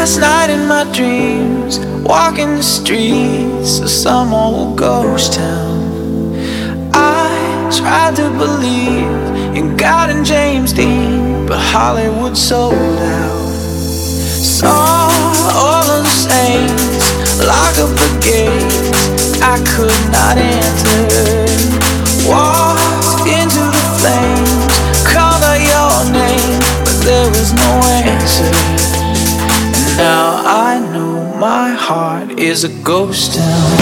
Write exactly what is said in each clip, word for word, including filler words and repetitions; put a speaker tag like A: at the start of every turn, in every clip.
A: last night in my dreams, walking the streets of some old ghost town. I tried to believe in God and James Dean, but Hollywood sold out. Saw all of the saints lock up the gates I could not enter. Walked into the flames, called out your name, but there was no answer. And now I know my heart is a ghost town.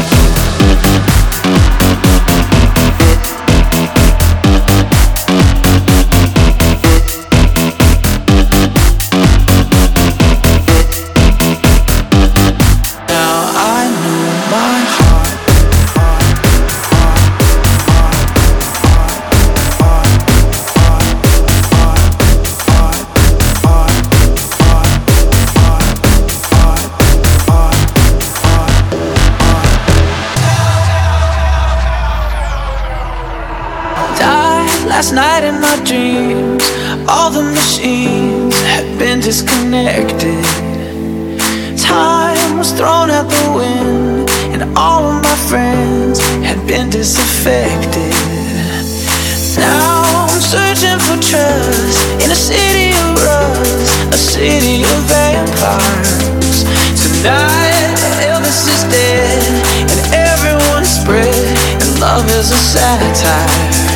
A: Last night in my dreams, all the machines had been disconnected. Time was thrown out the wind, and all of my friends had been disaffected. Now I'm searching for trust in a city of rust, a city of vampires. Tonight Elvis is dead, and everyone's spread, and love is a satire.